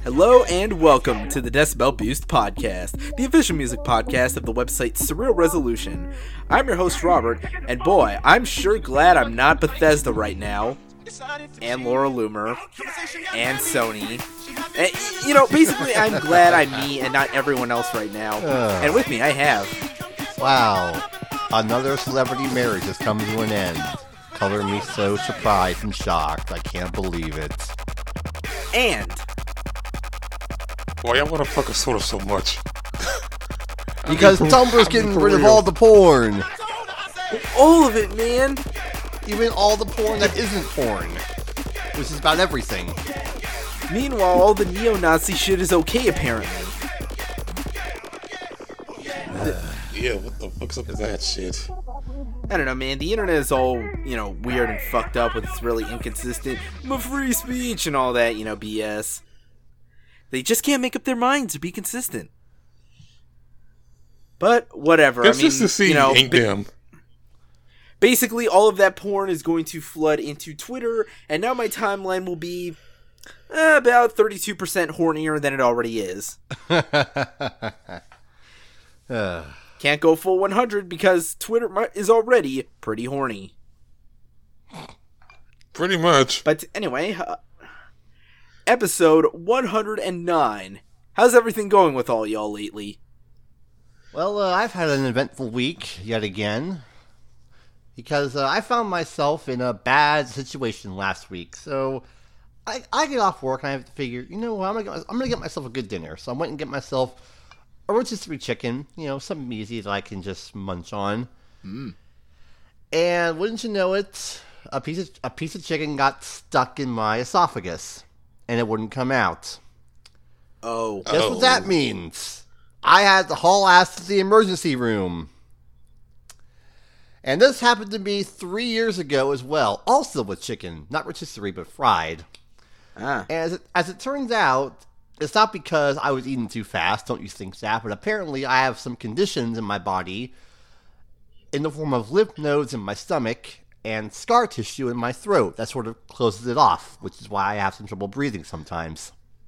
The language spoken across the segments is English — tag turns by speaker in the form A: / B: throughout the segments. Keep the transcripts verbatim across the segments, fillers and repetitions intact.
A: Hello and welcome to the Decibel Boost Podcast, the official music podcast of the website Surreal Resolution. I'm your host Robert, and boy, I'm sure glad I'm not Bethesda right now, and Laura Loomer, and Sony. And, you know, basically I'm glad I'm me and not everyone else right now. Uh, and with me I have...
B: Wow, another celebrity marriage has come to an end. Color me so surprised and shocked, I can't believe it.
A: And...
C: Why y'all want to fuck a soda so much?
B: Because Tumblr's getting rid of all the porn.
A: All of it, man.
B: Even all the porn that isn't porn. Which is about everything.
A: Meanwhile, all the neo-Nazi shit is okay, apparently.
C: Uh, yeah, what the fuck's up with that shit?
A: I don't know, man. The internet is all, you know, weird and fucked up with its really inconsistent "my free speech" and all that, you know, B S. They just can't make up their minds to be consistent. But whatever.
C: Consistency
A: I mean, you know,
C: ain't
A: ba-
C: them.
A: Basically, all of that porn is going to flood into Twitter, and now my timeline will be eh, about thirty-two percent hornier than it already is. uh. Can't go full one hundred because Twitter is already pretty horny.
C: Pretty much.
A: But anyway... Uh, Episode one hundred nine. How's everything going with all y'all lately?
B: Well, uh, I've had an eventful week yet again. Because uh, I found myself in a bad situation last week. So, I, I get off work and I have to figure, you know what, I'm going I'm to get myself a good dinner. So I went and get myself a rotisserie chicken. You know, something easy that I can just munch on.
A: Mm.
B: And wouldn't you know it, a piece of, a piece of chicken got stuck in my esophagus. And it wouldn't come out.
A: Oh.
B: Guess
C: oh.
B: what that means? I had to haul ass to the emergency room. And this happened to me three years ago as well. Also with chicken. Not rotisserie, but fried.
A: Ah.
B: And as it, as it turns out, it's not because I was eating too fast, don't you think that? But apparently I have some conditions in my body in the form of lymph nodes in my stomach and scar tissue in my throat that sort of closes it off, which is why I have some trouble breathing sometimes.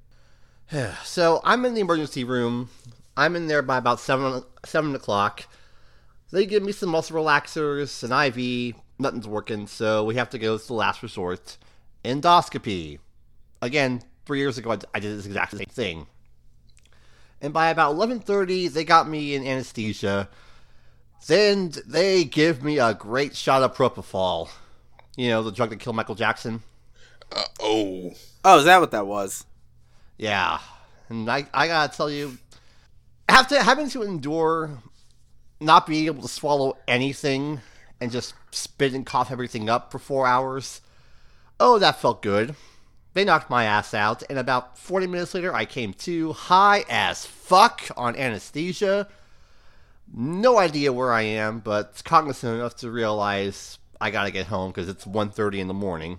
B: So I'm in the emergency room. I'm in there by about seven, seven o'clock. They give me some muscle relaxers, an I V. Nothing's working, so we have to go to the last resort. Endoscopy. Again, three years ago I did this exact same thing. And by about eleven thirty, they got me in anesthesia. Then they give me a great shot of propofol. You know, the drug that killed Michael Jackson.
C: Uh, oh.
A: Oh, is that what that was?
B: Yeah. And I, I gotta tell you, after having to endure not being able to swallow anything and just spit and cough everything up for four hours, oh, that felt good. They knocked my ass out, and about forty minutes later, I came to high as fuck on anesthesia. No idea where I am, but cognizant enough to realize I gotta get home because it's one thirty in the morning.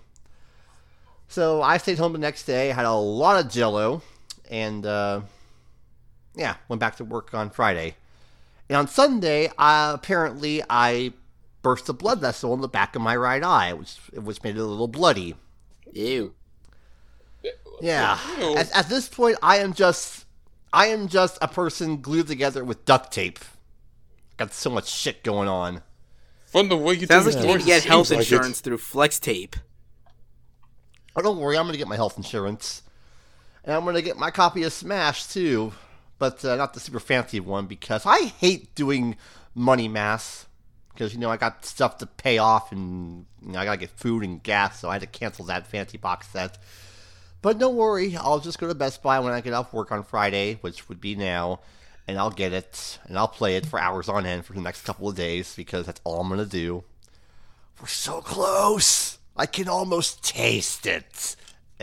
B: So I stayed home the next day, had a lot of Jell-O, and uh, yeah, went back to work on Friday. And on Sunday, uh, apparently I burst a blood vessel in the back of my right eye, which which made it a little bloody.
A: Ew.
B: Yeah. At, at this point, I am just I am just a person glued together with duct tape. Got so much shit going on.
C: From the way you
A: Sounds
C: think
A: like you need to get health like insurance
C: it.
A: through Flex Tape.
B: Oh, don't worry, I'm going to get my health insurance. And I'm going to get my copy of Smash, too. But uh, not the super fancy one, because I hate doing money mass. Because, you know, I got stuff to pay off, and you know, I got to get food and gas, so I had to cancel that fancy box set. But don't worry, I'll just go to Best Buy when I get off work on Friday, which would be now. And I'll get it, and I'll play it for hours on end for the next couple of days, because that's all I'm going to do. We're so close! I can almost taste it!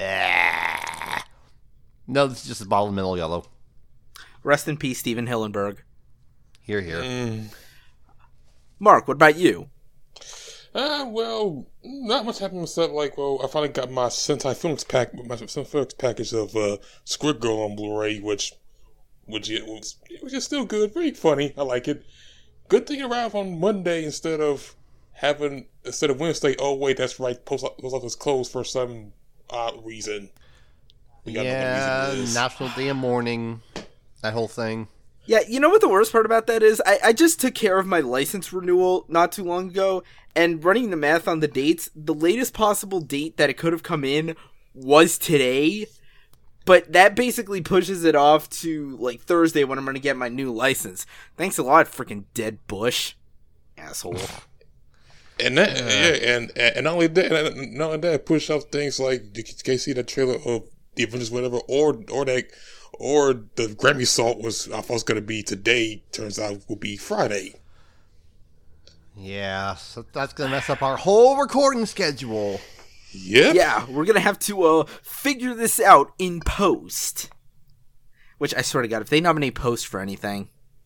B: Ah. No, this is just a bottle of Middle Yellow.
A: Rest in peace, Steven Hillenberg.
B: Here, here.
C: Mm.
A: Mark, what about you?
C: Uh, well, not much happened except, like, well, I finally got my Sentai Films pack, my Sentai Films package of uh, Squid Girl on Blu-ray, which... Which it was, it was just still good, very funny. I like it. Good thing it arrived on Monday instead of having instead of Wednesday. Oh wait, that's right. Post post office closed for some odd reason. We got
B: yeah,
C: no music
B: National Day of Mourning, that whole thing.
A: Yeah, you know what the worst part about that is? I, I just took care of my license renewal not too long ago, and running the math on the dates, the latest possible date that it could have come in was today, but that basically pushes it off to, like, Thursday when I'm going to get my new license. Thanks a lot, freaking dead Bush. Asshole.
C: And that, uh, yeah, and, and not only that, and not only that, push off things like, you can see that trailer of The Avengers, whatever, or, or that, or the Grammy Salt was, I thought was going to be today, turns out will be Friday.
B: Yeah, so that's going to mess up our whole recording schedule.
C: Yep.
A: Yeah, we're going to have to uh, figure this out in post. Which, I swear to God, if they nominate post for anything.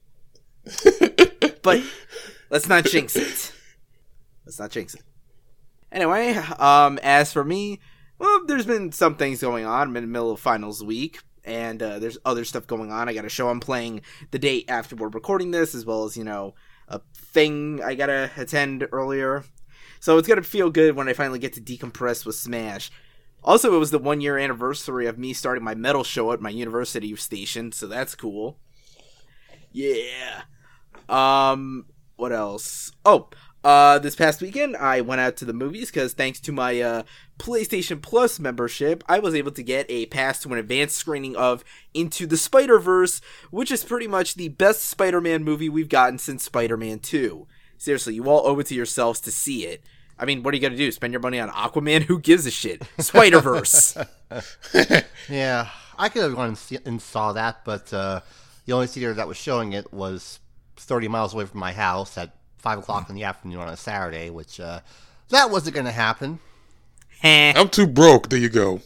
A: But, let's not jinx it. Let's not jinx it. Anyway, um, as for me, well, there's been some things going on. I'm in the middle of finals week. And uh, there's other stuff going on. I got a show I'm playing the day after we're recording this, as well as, you know, a thing I gotta attend earlier. So it's gonna feel good when I finally get to decompress with Smash. Also, it was the one year anniversary of me starting my metal show at my university station, so that's cool. Yeah. Um, what else? Oh, Uh, this past weekend, I went out to the movies because thanks to my uh, PlayStation Plus membership, I was able to get a pass to an advanced screening of Into the Spider-Verse, which is pretty much the best Spider-Man movie we've gotten since Spider-Man two. Seriously, you all owe it to yourselves to see it. I mean, what are you going to do? Spend your money on Aquaman? Who gives a shit? Spider-Verse.
B: Yeah, I could have gone and, see, and saw that, but uh, the only theater that was showing it was thirty miles away from my house at five o'clock in the afternoon on a Saturday, which, uh, that wasn't going to happen.
C: I'm too broke. There you go.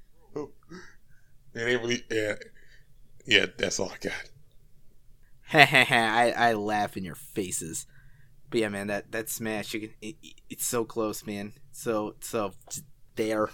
C: It ain't really, yeah, yeah, that's all I got.
A: I, I laugh in your faces. But yeah, man, that, that Smash, you can, it, it's so close, man. So, so, there.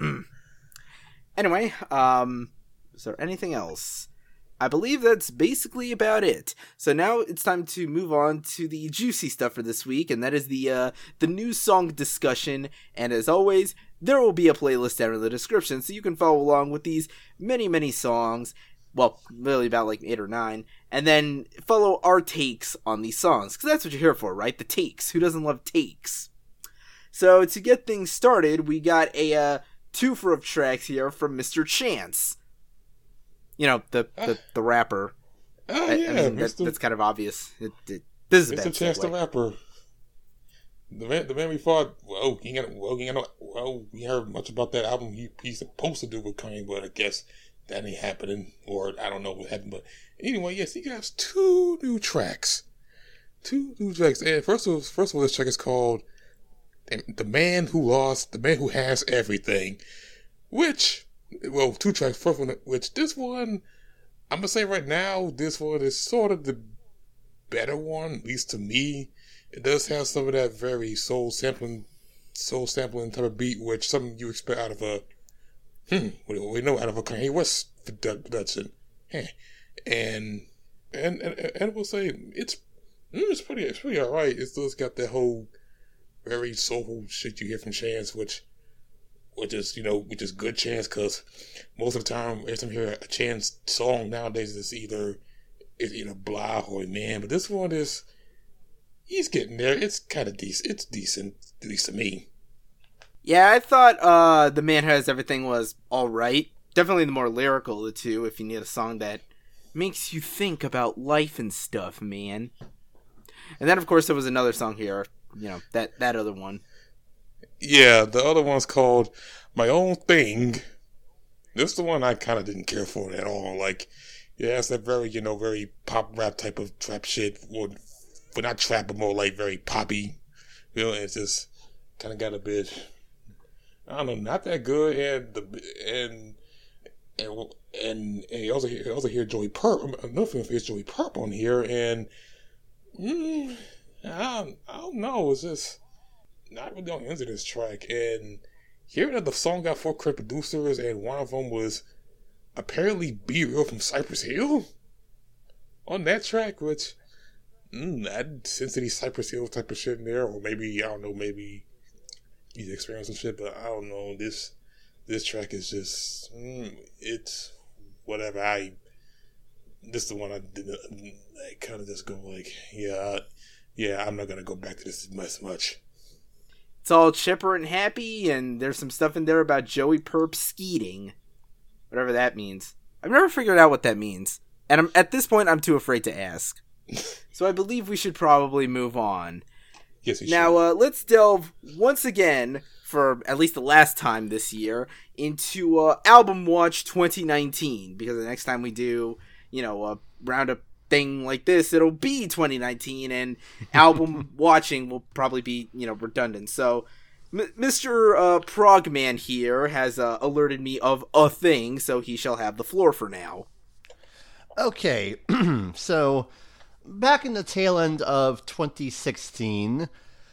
A: Anyway, um, is there anything else? I believe that's basically about it. So now it's time to move on to the juicy stuff for this week, and that is the uh, the new song discussion. And as always, there will be a playlist down in the description, so you can follow along with these many, many songs. Well, really about like eight or nine, and then follow our takes on these songs, because that's what you're here for, right? The takes. Who doesn't love takes? So to get things started, we got a uh, twofer of tracks here from Mister Chance. You know, the, the, uh, the rapper.
C: Oh,
A: I,
C: yeah.
A: I mean, that, that's kind of obvious. It, it, this is a
C: Mister
A: bad
C: Chance
A: segue.
C: the rapper. The man, the man we thought, well, he got, well, he got, well, we heard much about that album he, he's supposed to do with Kanye, but I guess that ain't happening, or I don't know what happened. But anyway, yes, he got two new tracks. Two new tracks. And first of all, first of all, this track is called The Man Who Lost, The Man Who Has Everything, which... Well, two tracks. First one, which this one, I'm gonna say right now, this one is sort of the better one, at least to me. It does have some of that very soul sampling, soul sampling type of beat, which something you expect out of a, hmm, we know out of a Kanye West production. And and and and we'll say it's it's pretty it's pretty alright. It's still got that whole very soulful shit you hear from Chance, which. Which is, you know, which is good Chance, because most of the time, every time you hear a Chance song nowadays, it's either, it's either blah or man. But this one is, he's getting there. It's kind of decent. It's decent, at least to me.
A: Yeah, I thought uh, The Man Who Has Everything was alright. Definitely the more lyrical of the two, if you need a song that makes you think about life and stuff, man. And then, of course, there was another song here, you know, that, that other one.
C: Yeah, the other one's called My Own Thing. This is the one I kind of didn't care for at all. Like, yeah, it's that very, you know, very pop rap type of trap shit. Well, not trap, but more like very poppy. You know, it's just kind of got a bit, I don't know, not that good. And the and and and, and you also hear, you also hear Joey Purp. Another thing is Joey Purp on here, and mm, I don't, I don't know. It's just. Not really on into this track, and hearing that the song got four credit producers, and one of them was apparently Be Real from Cypress Hill on that track, which mm, I didn't sense any Cypress Hill type of shit in there, or maybe I don't know, maybe he's experiencing shit, but I don't know. This this track is just mm, it's whatever. I this is the one I did. I kind of just go like, yeah, yeah. I'm not gonna go back to this as much.
A: It's all chipper and happy, and there's some stuff in there about Joey Purp skeeting, whatever that means. I've never figured out what that means, and I'm, at this point, I'm too afraid to ask. So I believe we should probably move on.
C: Yes, we
A: now,
C: should.
A: uh, let's delve once again, for at least the last time this year, into uh, Album Watch twenty nineteen, because the next time we do, you know, a roundup thing like this, it'll be twenty nineteen, and album watching will probably be, you know, redundant. So, M- Mister Uh, Progman here has uh, alerted me of a thing, so he shall have the floor for now.
B: Okay, so back in the tail end of twenty sixteen,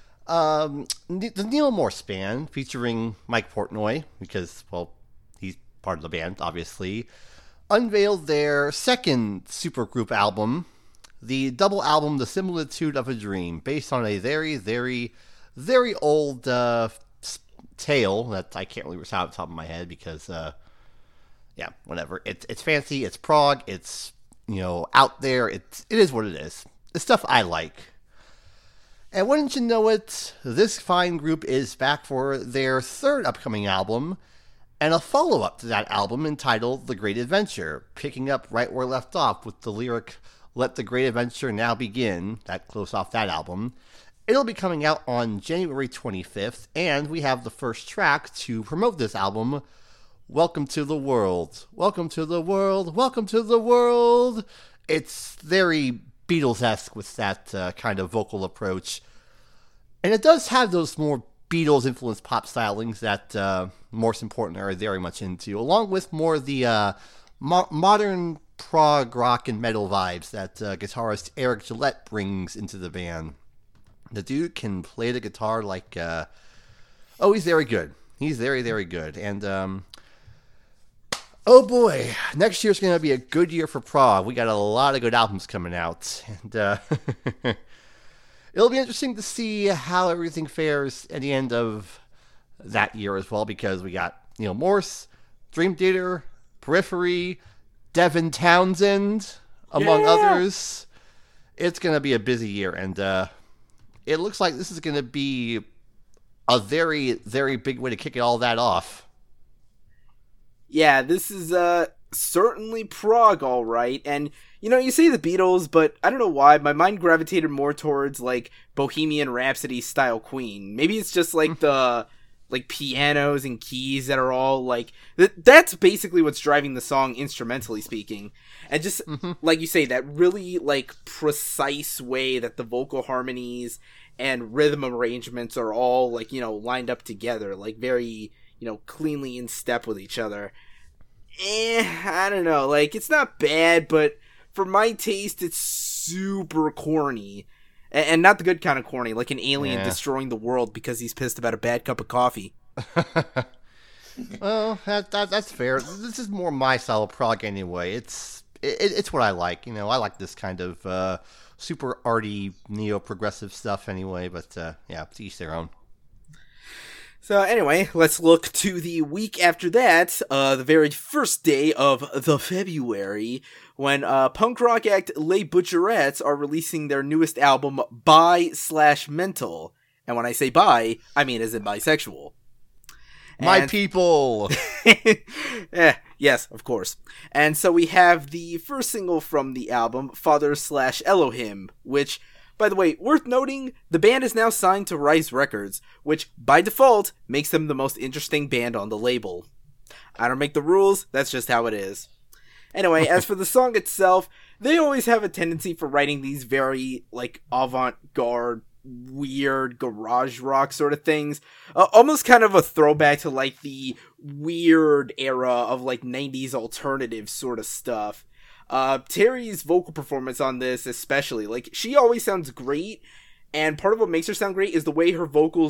B: um, the Neil Morse Band, featuring Mike Portnoy, because, well, he's part of the band, obviously, unveiled their second supergroup album, the double album The Similitude of a Dream, based on a very, very, very old uh, tale that I can't really recite off the top of my head because, uh, yeah, whatever. It's it's fancy, it's prog, it's, you know, out there, it's, it is what it is. It's stuff I like. And wouldn't you know it, this fine group is back for their third upcoming album, and a follow-up to that album entitled The Great Adventure, picking up right where left off with the lyric, "Let the Great Adventure Now Begin," that close off that album. It'll be coming out on January twenty-fifth, and we have the first track to promote this album, "Welcome to the World. Welcome to the world. Welcome to the world." It's very Beatles-esque with that uh, kind of vocal approach. And it does have those more Beatles-influenced pop stylings that uh, Morse and Portnoy are very much into, along with more of the uh, mo- modern prog rock and metal vibes that uh, guitarist Eric Gillette brings into the band. The dude can play the guitar like... Uh, oh, he's very good. He's very, very good. And, um... oh boy, next year's going to be a good year for prog. We got a lot of good albums coming out. And, uh... it'll be interesting to see how everything fares at the end of that year as well, because we got Neil Morse, Dream Theater, Periphery, Devin Townsend, among
A: Yeah.
B: others. It's going to be a busy year, and uh, it looks like this is going to be a very, very big way to kick it all that off.
A: Yeah, this is uh certainly prog, all right. And, you know, you say the Beatles, but I don't know why, my mind gravitated more towards, like, Bohemian Rhapsody-style Queen. Maybe it's just, like, the, like, pianos and keys that are all, like... Th- that's basically what's driving the song, instrumentally speaking. And just, mm-hmm. like you say, that really, like, precise way that the vocal harmonies and rhythm arrangements are all, like, you know, lined up together. Like, very, you know, cleanly in step with each other. Eh, I don't know. Like, it's not bad, but... for my taste, it's super corny. And, and not the good kind of corny, like an alien
B: yeah.
A: destroying the world because he's pissed about a bad cup of coffee.
B: Well, that, that that's fair. This is more my style of prog anyway. It's it, it's what I like. You know, I like this kind of uh, super arty, neo-progressive stuff anyway, but uh, yeah, to each their own.
A: So anyway, let's look to the week after that, uh, the very first day of the February, when uh, punk rock act Les Butcherettes are releasing their newest album, Bi slash Mental. And when I say bi, I mean as in bisexual.
B: My
A: and...
B: people!
A: eh, yes, of course. And so we have the first single from the album, Father slash Elohim, which... by the way, worth noting, the band is now signed to Rise Records, which, by default, makes them the most interesting band on the label. I don't make the rules, that's just how it is. Anyway, as for the song itself, they always have a tendency for writing these very, like, avant-garde, weird, garage rock sort of things. Uh, almost kind of a throwback to, like, the weird era of, like, nineties alternative sort of stuff. Uh, Terry's vocal performance on this especially, like, she always sounds great, and part of what makes her sound great is the way her vocals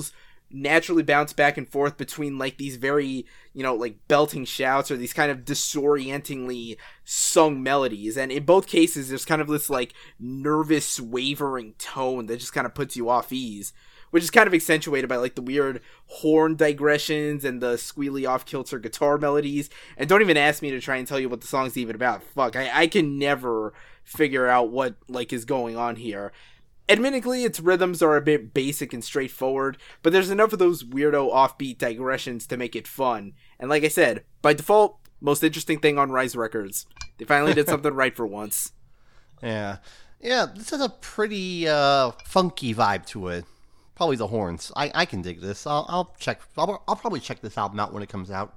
A: naturally bounce back and forth between like these very, you know, like belting shouts or these kind of disorientingly sung melodies. And in both cases, there's kind of this like nervous, wavering tone that just kind of puts you off ease, which is kind of accentuated by like the weird horn digressions and the squealy off-kilter guitar melodies. And don't even ask me to try and tell you what the song's even about. Fuck, I, I can never figure out what like is going on here. Admittedly, its rhythms are a bit basic and straightforward, but there's enough of those weirdo offbeat digressions to make it fun. And like I said, by default, most interesting thing on Rise Records. They finally did something right for once.
B: Yeah. Yeah, this has a pretty uh, funky vibe to it. Probably the horns. I, I can dig this. I'll, I'll check. I'll, I'll probably check this album out when it comes out.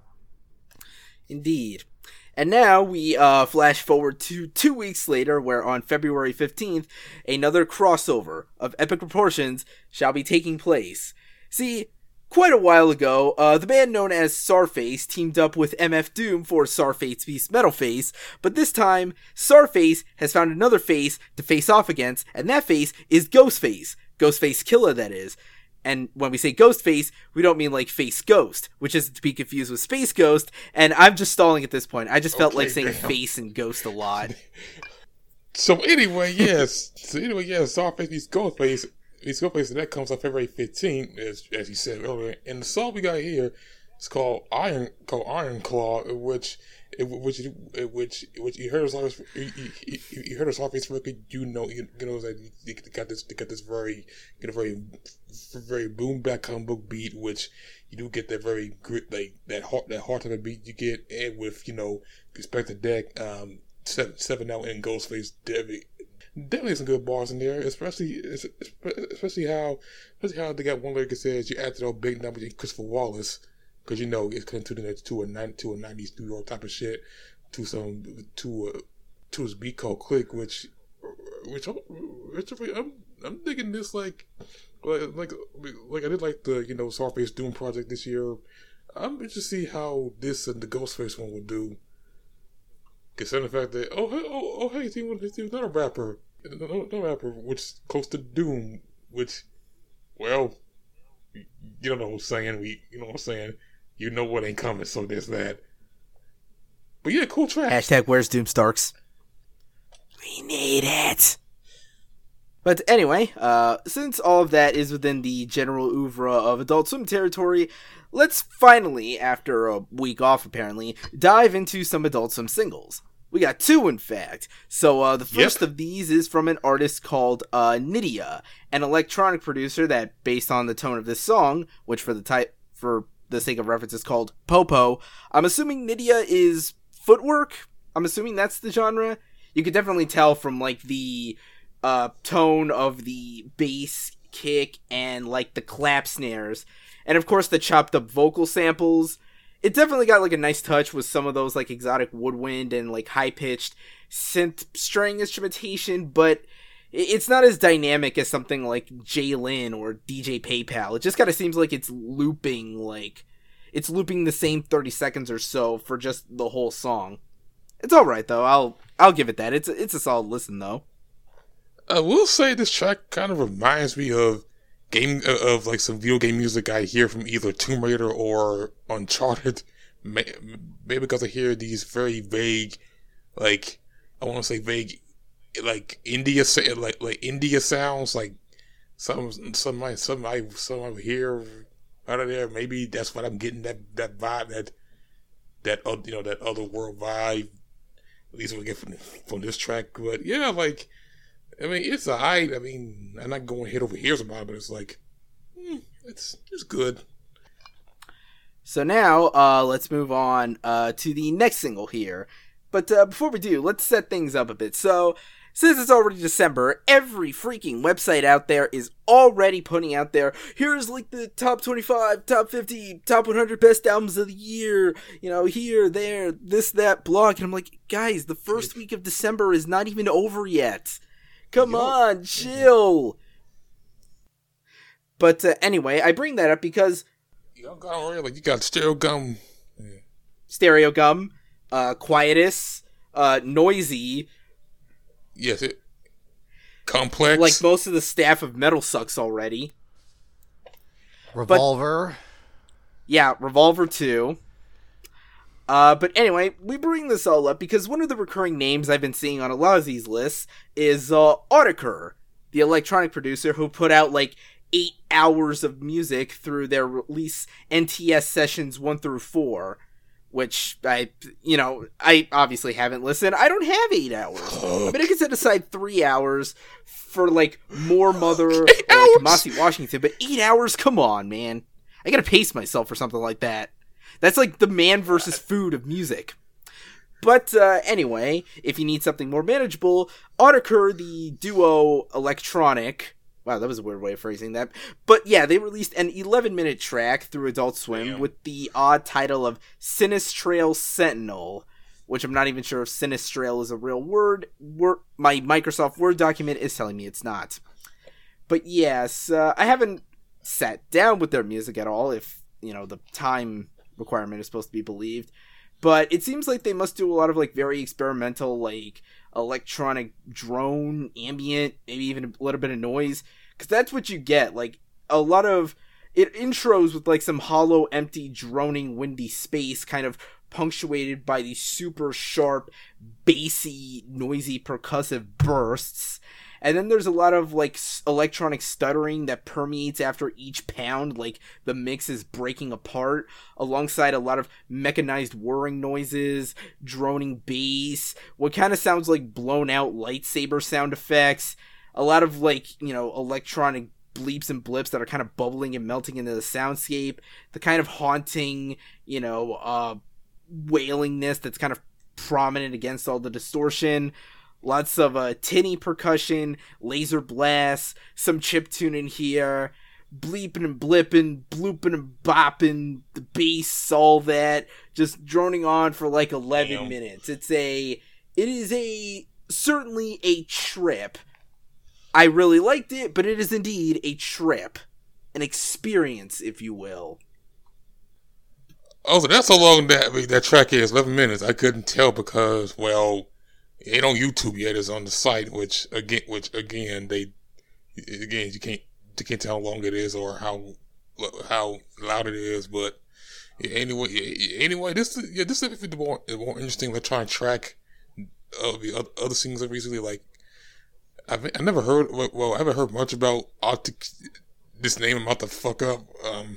A: Indeed. And now we uh, flash forward to two weeks later, where on February fifteenth, another crossover of epic proportions shall be taking place. See, quite a while ago, uh, the band known as Sarface teamed up with M F Doom for Sarface Beast Metal Face, but this time, Sarface has found another face to face off against, and that face is Ghostface. Ghostface Killer, that is. And when we say Ghostface, we don't mean like Face Ghost, which is to be confused with Space Ghost, and I'm just stalling at this point. I just felt okay, like saying damn. Face and Ghost a lot.
C: So anyway, yes. So anyway, yes, Sarface meets Ghostface. Meets Ghostface, and that comes on February fifteenth, as as you said earlier. And the song we got here is called Iron called Iron Claw, which which which which you heard us you, you, you heard us Sarface record. You know, you, you know that you got this you got this very you know very very boom back comic book beat, which you do get that very grit, like that heart that heart of a beat you get, and with you know respect the deck, um, seven seven out and Ghostface definitely definitely some good bars in there, especially especially how especially how they got one lyric that says you added all big numbers in Christopher Wallace. Because you know it's continuing to a nine to a nineties New York type of shit, to some to a to his beat called Click, which which I'm, which I'm I'm digging this like like like like I did like the you know Sarface Doom project this year. I'm interested to see how this and the Ghostface one will do. Considering the fact that oh hey oh oh hey he was not a rapper, not a rapper, which is close to Doom, which well you don't know what I'm saying. We you know what I'm saying. You know what ain't coming, so there's that. But yeah, cool track.
A: Hashtag where's Doom Starks? We need it. But anyway, uh, since all of that is within the general oeuvre of Adult Swim territory, let's finally, after a week off apparently, dive into some Adult Swim singles. We got two, in fact. So uh, the first yep. of these is from an artist called uh, Nydia, an electronic producer that, based on the tone of this song, which for the type for the sake of reference is called Popo, I'm assuming Nydia is footwork. I'm assuming that's the genre. You could definitely tell from like the uh, tone of the bass kick and like the clap snares, and of course the chopped up vocal samples. It definitely got like a nice touch with some of those like exotic woodwind and like high pitched synth string instrumentation, but it's not as dynamic as something like Jay-Lin or D J PayPal. It just kind of seems like it's looping, like, it's looping the same thirty seconds or so for just the whole song. It's alright, though. I'll I'll give it that. It's a, it's a solid listen, though.
C: I will say this track kind of reminds me of game of like some video game music I hear from either Tomb Raider or Uncharted. Maybe because I hear these very vague, like, I want to say vague, like India, like like India sounds, like some some might some might some I hear out of there. Maybe that's what I'm getting, that that vibe, that that uh, you know that other world vibe. At least we get from from this track. But yeah, like I mean, it's alright. I mean, I'm not going head over heels about it, but it's like mm, it's it's good.
A: So now, uh, let's move on uh, to the next single here. But uh, before we do, let's set things up a bit. So, since it's already December, every freaking website out there is already putting out there, here's like the top twenty-five, top fifty, top one hundred best albums of the year, you know, here, there, this, that, blog. And I'm like, guys, the first week of December is not even over yet. Come Yo. on, chill. But uh, anyway, I bring that up because
C: you got already, like, you got Stereo Gum. Yeah.
A: Stereo Gum, uh, Quietus, uh, Noisy.
C: Yes, it. Complex.
A: Like most of the staff of Metal Sucks already.
B: Revolver.
A: But, yeah, Revolver two. Uh, but anyway, we bring this all up because one of the recurring names I've been seeing on a lot of these lists is uh, Autechre, the electronic producer who put out like eight hours of music through their release N T S sessions one through four, which I, you know, I obviously haven't listened. I don't have eight hours. I mean, I could set aside three hours for like More Mother or like, Kamasi Washington, but eight hours? Come on, man. I gotta pace myself for something like that. That's like the man versus food of music. But uh, anyway, if you need something more manageable, Autechre, the duo electronic... Wow, that was a weird way of phrasing that. But yeah, they released an eleven-minute track through Adult Swim Damn. with the odd title of Sinistrail Sentinel, which I'm not even sure if Sinistrail is a real word. Word. My Microsoft Word document is telling me it's not. But yes, uh, I haven't sat down with their music at all, if, you know, the time requirement is supposed to be believed, but it seems like they must do a lot of like very experimental like electronic drone ambient, maybe even a little bit of noise, because that's what you get. Like a lot of it intros with like some hollow, empty, droning, windy space, kind of punctuated by these super sharp, bassy, noisy, percussive bursts. And then there's a lot of, like, electronic stuttering that permeates after each pound, like the mix is breaking apart, alongside a lot of mechanized whirring noises, droning bass, what kind of sounds like blown-out lightsaber sound effects, a lot of, like, you know, electronic bleeps and blips that are kind of bubbling and melting into the soundscape, the kind of haunting, you know, uh, wailingness that's kind of prominent against all the distortion. Lots of uh, tinny percussion, laser blasts, some chiptune in here, bleeping and blipping, blooping and bopping, the bass, all that, just droning on for like eleven Damn. minutes. It's a, it is a, certainly a trip. I really liked it, but it is indeed a trip. An experience, if you will.
C: Oh, so that's how long that, that track is, eleven minutes. I couldn't tell because, well... It ain't on YouTube yet. It's on the site, which again, which again, they again you can't you can't tell how long it is or how how loud it is. But yeah, anyway, yeah, anyway, this yeah this is the more the more interesting. Let's try and track of the other, other singles I've recently like. I've I never heard well I haven't heard much about Optic. This name I'm about to fuck up. Um,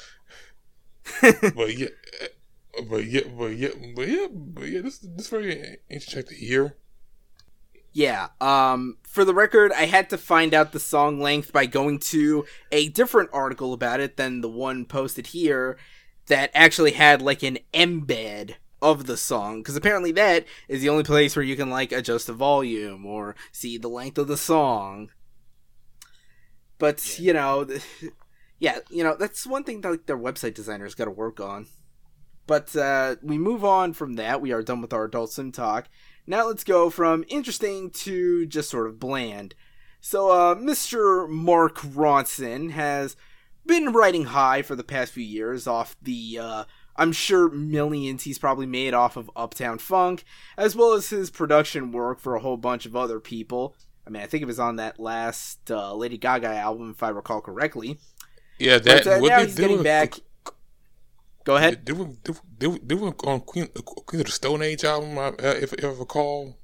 C: but yeah. But yeah, but yeah, but yeah, but yeah, this this is very interesting to hear.
A: Yeah, um, for the record, I had to find out the song length by going to a different article about it than the one posted here that actually had like an embed of the song, because apparently that is the only place where you can like adjust the volume or see the length of the song. But, yeah. you know, yeah, you know, that's one thing that like, their website designers got to work on. But uh, we move on from that. We are done with our Adult Swim talk. Now let's go from interesting to just sort of bland. So uh, Mister Mark Ronson has been riding high for the past few years off the, uh, I'm sure, millions he's probably made off of Uptown Funk, as well as his production work for a whole bunch of other people. I mean, I think it was on that last uh, Lady Gaga album, if I recall correctly.
C: Yeah, that.
A: But, uh, now he's getting back... Go ahead.
C: They were, they, were, they were on Queen, Queen of the Stone Age album, uh, if, if I recall.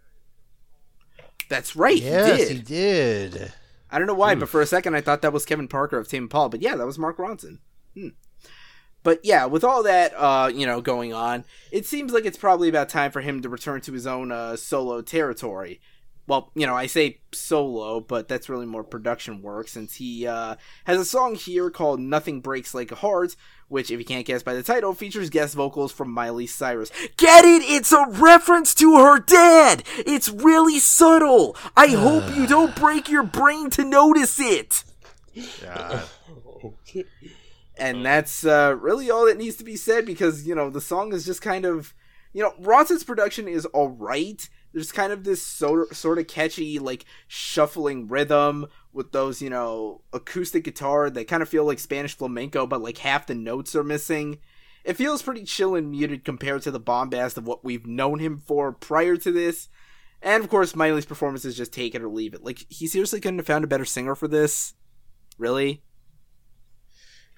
A: That's right,
B: yes,
A: he did.
B: he did.
A: I don't know why, hmm. but for a second I thought that was Kevin Parker of Tame Impala. But yeah, that was Mark Ronson. Hmm. But yeah, with all that, uh, you know, going on, it seems like it's probably about time for him to return to his own uh, solo territory. Well, you know, I say solo, but that's really more production work, since he uh, has a song here called Nothing Breaks Like a Heart, which, if you can't guess by the title, features guest vocals from Miley Cyrus. Get it? It's a reference to her dad! It's really subtle! I hope you don't break your brain to notice it!
B: God.
C: Okay.
A: And that's uh, really all that needs to be said, because, you know, the song is just kind of... You know, Ronson's production is alright. There's kind of this sort sort of catchy, like, shuffling rhythm with those, you know, acoustic guitar that kind of feel like Spanish flamenco, but, like, half the notes are missing. It feels pretty chill and muted compared to the bombast of what we've known him for prior to this. And, of course, Miley's performance is just take it or leave it. Like, he seriously couldn't have found a better singer for this? Really?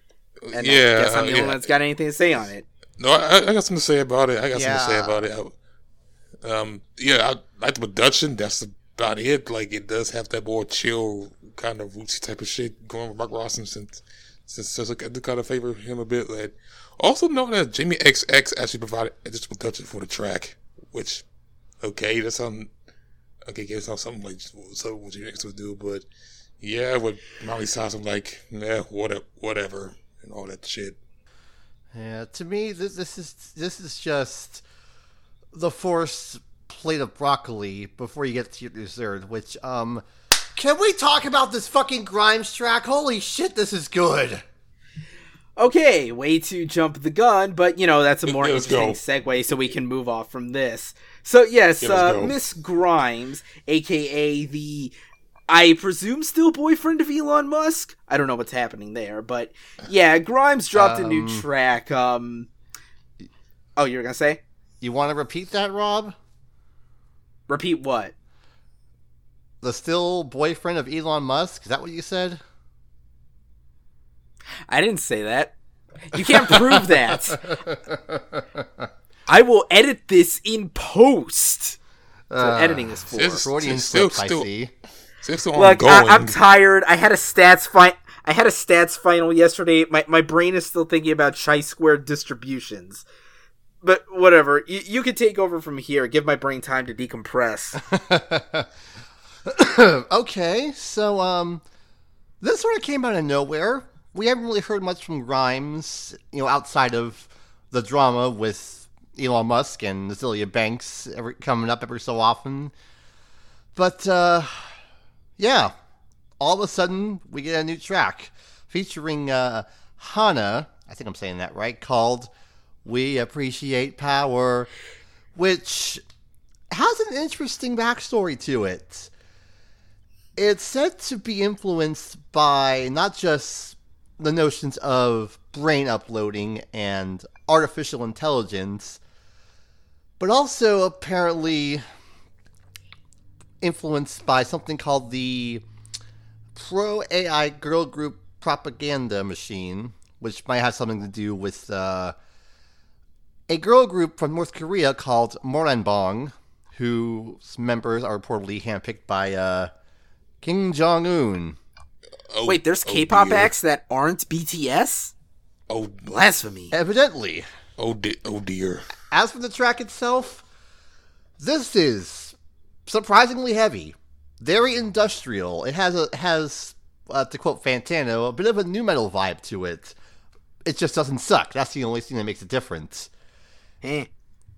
A: And
C: yeah,
A: I guess I'm the
C: uh,
A: only
C: yeah.
A: one that's got anything to say on it.
C: No, I, I got something to say about it. I got
B: Yeah.
C: something to say about it. I, um, yeah, I like the production. That's about it. Like, it does have that more chill kind of rootsy type of shit going with Mark Ronson, since since, since I do kind of favor him a bit. Like, also know that Jamie X X actually provided additional production for the track, which, okay, that's something. Okay, it's not something like so what Jamie X would do, but yeah, with Miley Cyrus, I'm like, yeah, whatever, whatever, and all that shit.
B: Yeah, to me, this, this is this is just the forced plate of broccoli before you get to your dessert. Which, um, can we talk about this fucking Grimes track? Holy shit, this is good.
A: Okay, way to jump the gun, but you know that's a more
C: Let's
A: interesting segue, so we can move off from this. So yes,
C: Yeah, let's
A: uh,
C: go.
A: Miss Grimes, aka the, I presume, still boyfriend of Elon Musk. I don't know what's happening there, but yeah, Grimes dropped a new
B: Um,
A: track. Um, oh, you were gonna say?
B: You want to repeat that, Rob?
A: Repeat what?
B: The still boyfriend of Elon Musk? Is that what you said?
A: I didn't say that. You can't prove that. I will edit this in post. That's what
B: Uh,
A: editing is for.
C: It's-
B: Freudian
C: still-
B: slips, I
C: still-
B: see.
C: It's still
A: Look, I,
C: ongoing.
A: I'm tired. I had a stats fi- I had a stats final yesterday. My my brain is still thinking about chi-squared distributions. But whatever. You, you can take over from here. Give my brain time to decompress.
B: Okay, so, um, this sort of came out of nowhere. We haven't really heard much from Grimes, you know, outside of the drama with Elon Musk and Azealia Banks every, coming up every so often. But, uh, yeah, all of a sudden we get a new track featuring uh, Hana, I think I'm saying that right, called We Appreciate Power, which has an interesting backstory to it. It's said to be influenced by not just the notions of brain uploading and artificial intelligence, but also apparently influenced by something called the Pro-A I Girl Group Propaganda Machine, which might have something to do with uh, a girl group from North Korea called Moranbong, whose members are reportedly handpicked by uh, Kim Jong-un.
C: Oh,
A: Wait, there's
C: oh
A: K-pop
C: dear.
A: acts that aren't B T S?
C: Oh,
A: Blasphemy.
B: Evidently.
C: oh, de- oh dear.
B: As for the track itself, this is surprisingly heavy, very industrial. It has a has, uh, to quote Fantano, a bit of a nu metal vibe to it. It just doesn't suck. That's the only thing that makes a difference.
A: Eh.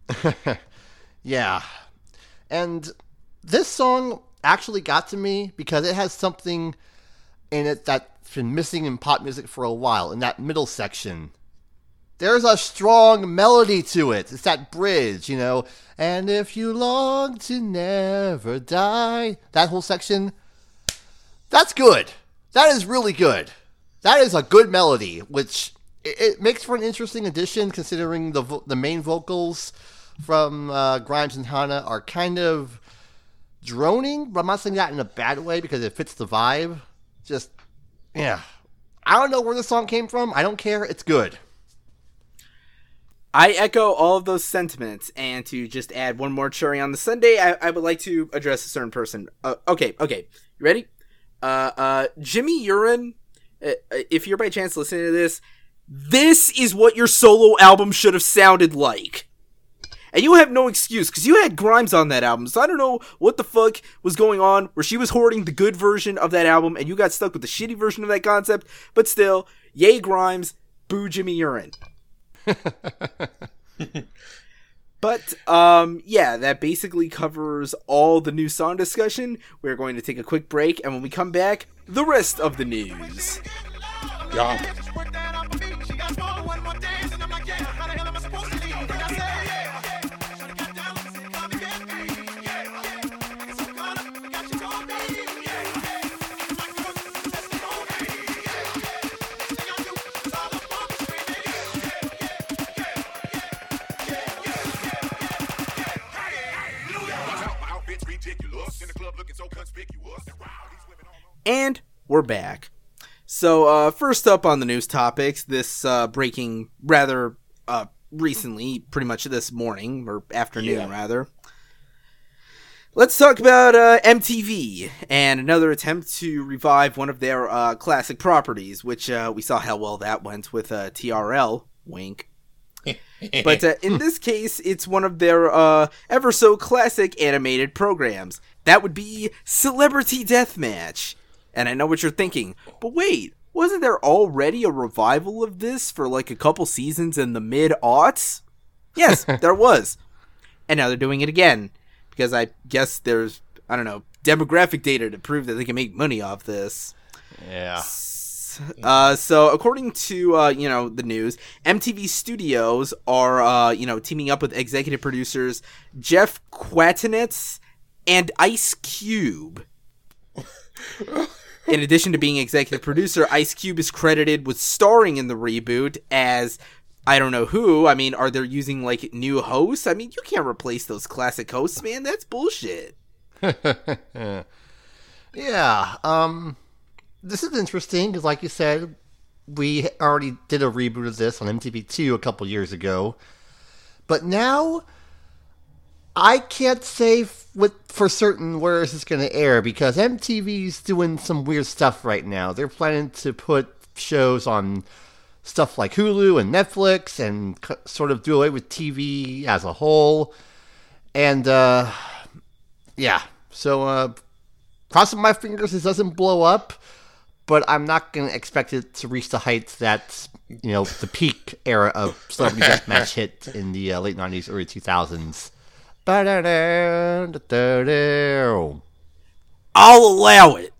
B: Yeah, and this song actually got to me because it has something in it that's been missing in pop music for a while. In that middle section, there's a strong melody to it. It's that bridge, you know. And if you long to never die, that whole section, that's good. That is really good. That is a good melody, which it, it makes for an interesting addition considering the vo- the main vocals from uh, Grimes and Hana are kind of droning, but I'm not saying that in a bad way because it fits the vibe. Just, yeah. I don't know where the song came from. I don't care. It's good.
A: I echo all of those sentiments, and to just add one more cherry on the sundae, I, I would like to address a certain person. Uh, okay, okay. You ready? Uh, uh, Jimmy Urine, uh, if you're by chance listening to this, this is what your solo album should have sounded like. And you have no excuse, because you had Grimes on that album, so I don't know what the fuck was going on, where she was hoarding the good version of that album, and you got stuck with the shitty version of that concept, but still, yay Grimes, boo Jimmy Urine. But, um, yeah, that basically covers all the new song discussion. We're going to take a quick break, and when we come back, the rest of the news.
C: Yeah.
A: And we're back. So, uh, first up on the news topics, this uh, breaking rather uh, recently, pretty much this morning, or afternoon, yeah. rather. Let's talk about uh, M T V and another attempt to revive one of their uh, classic properties, which uh, we saw how well that went with uh, T R L, wink. But uh, in this case, it's one of their uh, ever so classic animated programs. That would be Celebrity Deathmatch. And I know what you're thinking, but wait, wasn't there already a revival of this for like a couple seasons in the mid-aughts? Yes, there was. And now they're doing it again. Because I guess there's, I don't know, demographic data to prove that they can make money off this.
B: Yeah.
A: Uh, so according to, uh, you know, the news, M T V Studios are, uh, you know, teaming up with executive producers Jeff Kwatinetz and Ice Cube. In addition to being executive producer, Ice Cube is credited with starring in the reboot as... I don't know who. I mean, are they using, like, new hosts? I mean, you can't replace those classic hosts, man. That's bullshit.
B: Yeah. Um, this is interesting, because like you said, we already did a reboot of this on M T V two a couple years ago. But now, I can't say f- with for certain where this is going to air, because M T V's doing some weird stuff right now. They're planning to put shows on... stuff like Hulu and Netflix and c- sort of do away with T V as a whole. And, uh, yeah. So, uh, crossing my fingers this doesn't blow up, but I'm not going to expect it to reach the heights that, you know, the peak era of Celebrity Deathmatch hit in the uh, late nineties, early two thousands.
A: I'll allow it.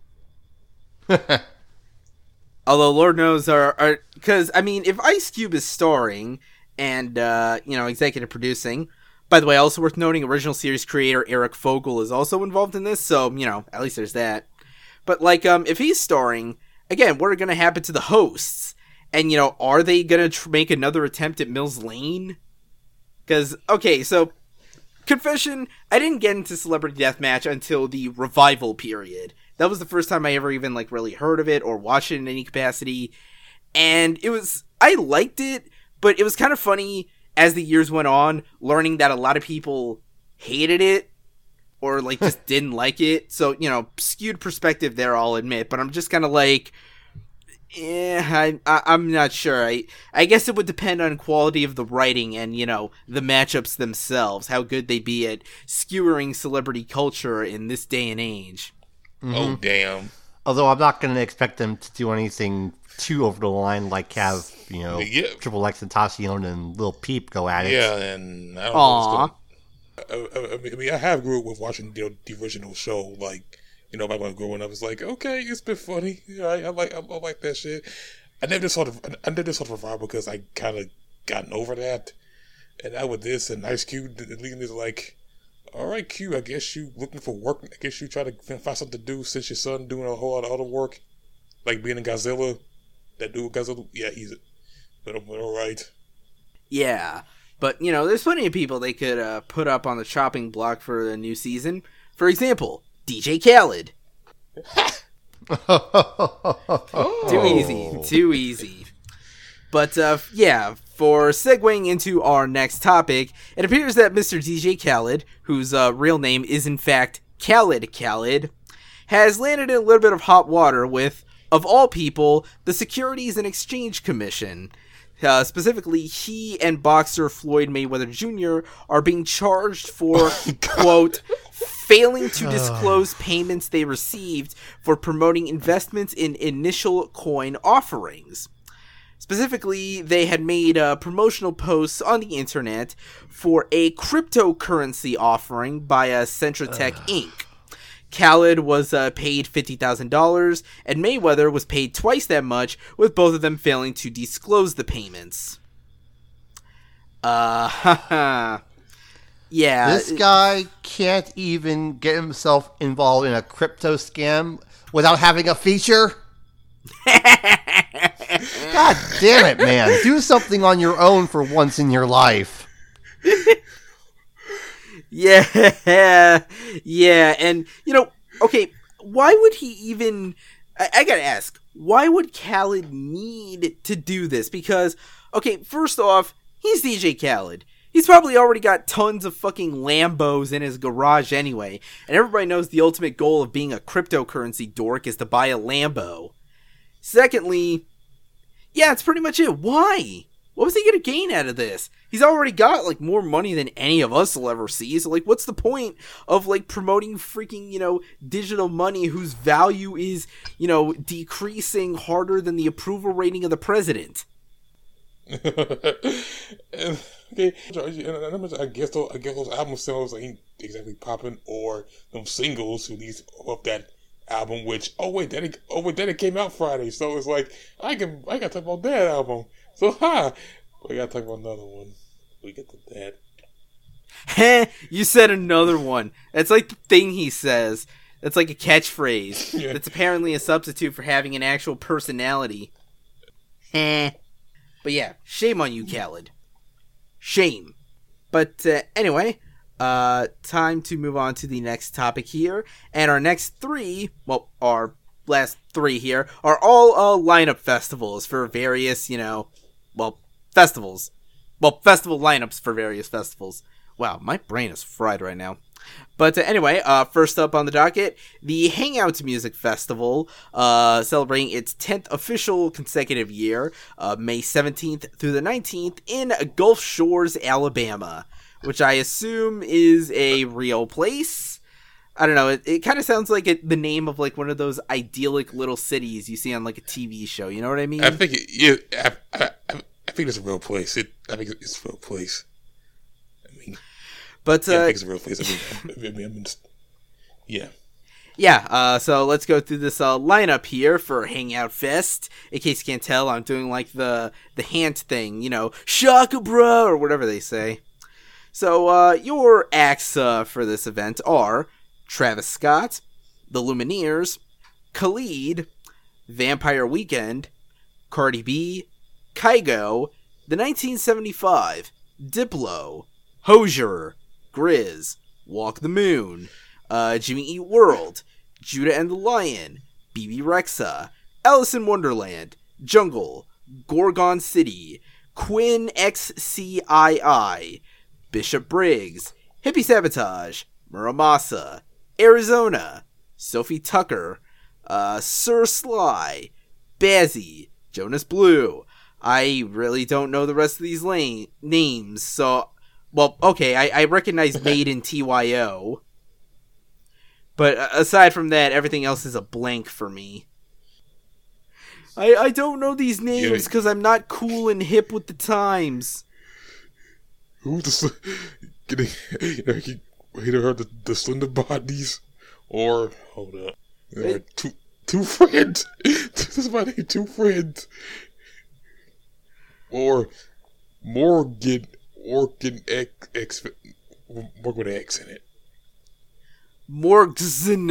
A: Although, Lord knows, are because, I mean, if Ice Cube is starring and, uh, you know, executive producing, by the way, also worth noting, original series creator Eric Fogel is also involved in this, so, you know, at least there's that. But, like, um, if he's starring, again, what are going to happen to the hosts? And, you know, are they going to tr- make another attempt at Mills Lane? Because, okay, so, confession, I didn't get into Celebrity Deathmatch until the revival period. That was the first time I ever even, like, really heard of it or watched it in any capacity. And it was... I liked it, but it was kind of funny as the years went on, learning that a lot of people hated it or, like, just didn't like it. So, you know, skewed perspective there, I'll admit. But I'm just kind of like... Eh, I, I, I'm not sure. I, I guess it would depend on quality of the writing and, you know, the matchups themselves. How good they'd be at skewering celebrity culture in this day and age.
C: Mm-hmm. Oh, damn.
B: Although I'm not going to expect them to do anything too over the line, like have, you know, yeah. Triple X and Tacion and Lil Peep go at it.
C: Yeah, and I don't
A: Aww.
C: know. I, I, I mean, I have grew up with watching you know, the original show. Like, you know, my mom growing up was like, okay, it's been funny. Yeah, I, I like I, I like that shit. I never sort of I never sort of revival because I kind of gotten over that. And now with this and Ice Cube, the leading is like, all right, Q, I guess you looking for work. I guess you try to find something to do since your son doing a whole lot of other work, like being in Godzilla. That dude Godzilla, yeah, he's it. But, but all right.
A: Yeah, but you know, there's plenty of people they could uh, put up on the chopping block for the new season. For example, D J Khaled.
B: oh.
A: Too easy, too easy. But uh, yeah. For segueing into our next topic, it appears that Mister D J Khaled, whose uh, real name is in fact Khaled Khaled, has landed in a little bit of hot water with, of all people, the Securities and Exchange Commission. Uh, specifically, he and boxer Floyd Mayweather Junior are being charged for, quote, failing to disclose payments they received for promoting investments in initial coin offerings. Specifically, they had made uh, promotional posts on the internet for a cryptocurrency offering by uh, Centratech Incorporated. Khaled was uh, paid fifty thousand dollars, and Mayweather was paid twice that much, with both of them failing to disclose the payments. Uh, haha. Yeah.
B: This guy can't even get himself involved in a crypto scam without having a feature? God damn it, man. Do something on your own for once in your life.
A: Yeah. Yeah. And, you know, okay, why would he even... I, I gotta ask, why would Khaled need to do this? Because, okay, first off, he's D J Khaled. He's probably already got tons of fucking Lambos in his garage anyway, and everybody knows the ultimate goal of being a cryptocurrency dork is to buy a Lambo. Secondly, yeah, that's pretty much it. Why? What was he gonna gain out of this? He's already got, like, more money than any of us will ever see, so, like, what's the point of, like, promoting freaking, you know, digital money whose value is, you know, decreasing harder than the approval rating of the president?
C: and, okay, I guess those, I guess those album sales ain't exactly popping, or them singles released off that album. Which oh wait, that oh wait, that it came out Friday, so it's like I can I gotta talk about that album. So ha, we gotta talk about another one. We get to that.
A: Heh, you said another one. That's like the thing he says. That's like a catchphrase.
C: Yeah.
A: That's apparently a substitute for having an actual personality. Heh. But yeah, shame on you, Khaled. Shame. But uh, anyway, uh, time to move on to the next topic here. And our next three, well, our last three here, are all uh, lineup festivals for various, you know, well, festivals. Well, festival lineups for various festivals. Wow, my brain is fried right now. But uh, anyway, uh, first up on the docket, the Hangout Music Festival, uh, celebrating its tenth official consecutive year, uh, May seventeenth through the nineteenth, in Gulf Shores, Alabama, which I assume is a real place. I don't know, it, it kind of sounds like it, the name of, like, one of those idyllic little cities you see on, like, a T V show, you know what I mean?
C: I think it, yeah, I, I, I think it's a real place. It, I think it's a real place. I mean...
A: But, uh,
C: yeah, I think it's a real place. I mean, I mean, just, yeah.
A: Yeah, uh, so let's go through this uh, lineup here for Hangout Fest. In case you can't tell, I'm doing like the the hand thing, you know, shaka bra, or whatever they say. So uh, your acts uh, for this event are Travis Scott, The Lumineers, Khalid, Vampire Weekend, Cardi B, Kygo, The nineteen seventy-five, Diplo, Hozier, Grizz, Walk the Moon, uh, Jimmy Eat World, Judah and the Lion, B B Rexa, Alice in Wonderland, Jungle, Gorgon City, Quinn X C I I, Bishop Briggs, Hippie Sabotage, Muramasa, Arizona, Sophie Tucker, uh, Sir Sly, Bazzy, Jonas Blue. I really don't know the rest of these lane- names, so... Well, okay, I, I recognize Made in T Y O. But aside from that, everything else is a blank for me. I I don't know these names because yeah. I'm not cool and hip with the times.
C: Who the... Getting, you know, you either heard the, the Slender Bodies, or... Hold up. Or two, two friends. This is my name, Two Friends. Or Morgan... Morgan X, X, work with an X in it.
A: Morgzen.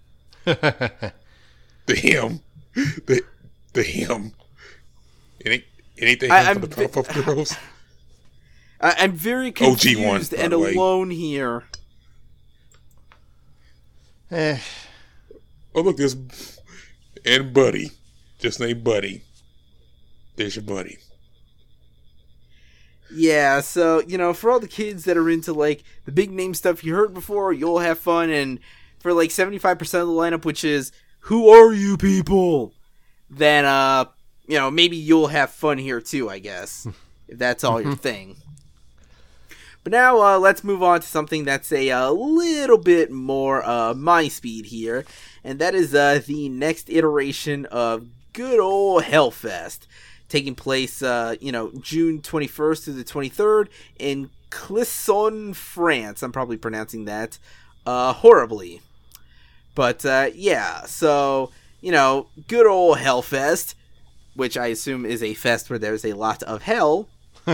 C: The him. The, the him. It ain't, it ain't the him I, for the Powerpuff Girls.
A: I, I'm very confused
C: O G one,
A: and alone here.
B: Eh.
C: Oh, look, there's... And Buddy. Just named Buddy. There's your buddy.
A: Yeah, so, you know, for all the kids that are into, like, the big name stuff you heard before, you'll have fun, and for, like, seventy-five percent of the lineup, which is, who are you people? Then, uh, you know, maybe you'll have fun here, too, I guess, if that's all your thing. But now, uh, let's move on to something that's a, a little bit more, uh, my speed here, and that is, uh, the next iteration of good old Hellfest. Taking place, uh, you know, June twenty-first through the twenty-third in Clisson, France. I'm probably pronouncing that uh, horribly. But, uh, yeah, so, you know, good old Hellfest, which I assume is a fest where there's a lot of hell.